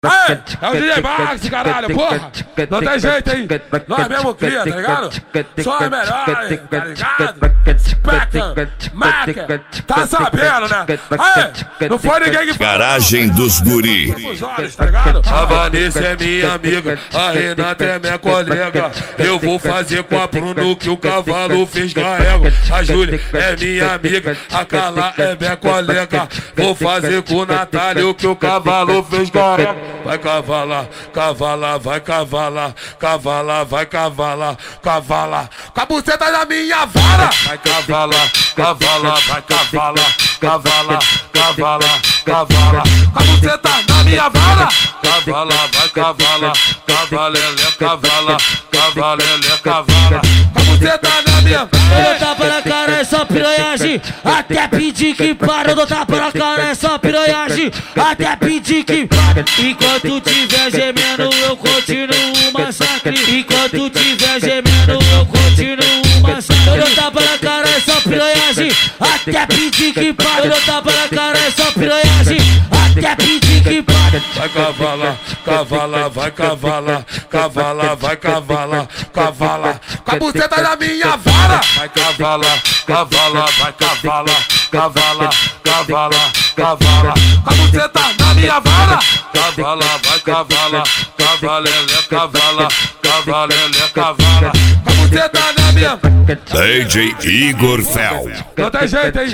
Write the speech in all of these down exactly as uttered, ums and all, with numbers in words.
Aê, é o D J Max, caralho, porra! Não tem jeito, hein? Nós mesmo cria, tá ligado? Só é melhor, tá ligado? Peca, maca, tá sabendo, né? Aê, não foi ninguém que falou. Garagem dos Guri. Tá ligado? A Vanessa é minha amiga, a Renata é minha colega. Eu vou fazer com a Bruno que o cavalo fez carrego. A Júlia é minha amiga, a Carla é minha colega. Vou fazer com o Natália o que o cavalo fez carrego. Vai cavalar, cavalar, vai cavalar, cavalar, vai cavalar, cavalar. Com a buceta da minha vara. Vai cavalar, cavalar, vai cavalar, cavalar, cavalar, cavalar. Com a buceta da minha vara. Cavalar, vai cavalar, cavalele, cavala, cavalele, cavala. Com a buceta da minha vara. Eu dou tapa na cara, é só piranhagem. Até pedir que para, eu dou tapa na cara, é só piranhagem. Até pedir que para. Enquanto tiver gemendo, eu continuo o massacre. Enquanto tiver gemendo, eu continuo o massacre. Eu dou tapa na cara, é só piranhagem. Até pedir que para. Eu dou tapa na cara, é só piranhagem. Até pedir que para. Vai cavalar, cavalar, vai cavalar, cavalar, vai cavalar, cavalar. Com a buceta da minha vara. Vai cavalar, cavalar, vai cavalar, cavalar, cavalar, cavalar. Com a buceta da minha vara. Cavalar, vai cavalar, cavalele, cavala, cavalele, cavala. Com a buceta da minha vara. D J Igor Fel. Não tem jeito, hein?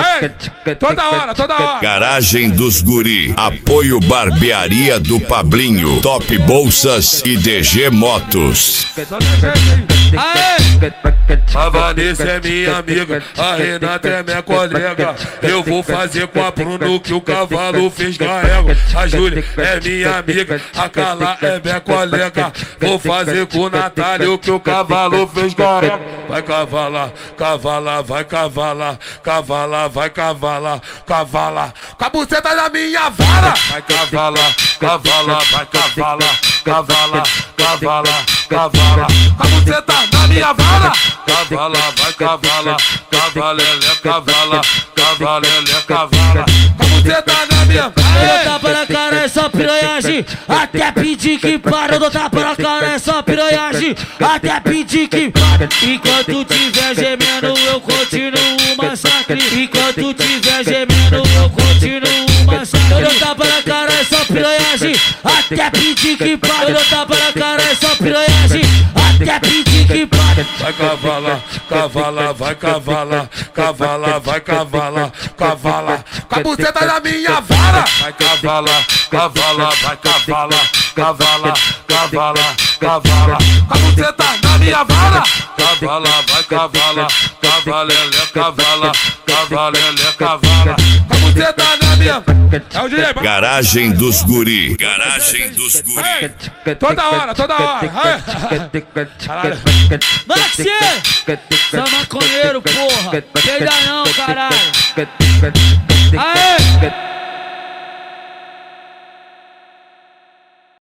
Aê, toda hora, toda hora. Garagem dos Guri. Apoio Barbearia do Pablinho. Top Bolsas e D G Motos. Não tem jeito, hein? Aê! A Vanessa é minha amiga, a Renata é minha colega. Eu vou fazer com a Bruno que o cavalo fez carrego. A Júlia é minha amiga, a Carla é minha colega. Vou fazer com o Natália o que o cavalo fez carrego. Vai cavalar, cavalar, vai cavalar, cavalar, vai cavalar, cavalar. Com a buceta da minha vara. Vai cavalar, cavalar, vai cavalar, cavalar, cavalar, cavalar. Com a buceta da minha vara. Cavalar, vai cavalar, cavalele, cavala, cavalele, cavala. Com a buceta da minha vara. Eu dou tapa na cara, é só piranhagem. Até pedir que para, eu dou tapa na cara, é só piranhagem. Até pedir que para. Enquanto tiver gemendo, eu continuo o massacre. Enquanto tiver gemendo, eu continuo o massacre. Eu dou tapa na cara, é só piranhagem. Até pedir que para. Eu dou tapa na cara, é só piranhagem. Até pedir que para. Vai cavalar, cavalar, vai cavalar, cavalar, vai cavalar, cavalar. Com a buceta da minha vara. Vai cavalar, cavalar, vai cavalar, cavalar, cavalar, cavalar. Com a buceta da minha vara. Cavalar, vai cavalar, cavalele, cavala, cavalele, cavala. Com a buceta da minha vara. É o D J Max. Garagem dos Guri. Garagem dos Guri. Aê, toda hora, toda hora. Aê. Caralho. Maxi! Você é maconheiro, porra! Peida não, caralho! Aê!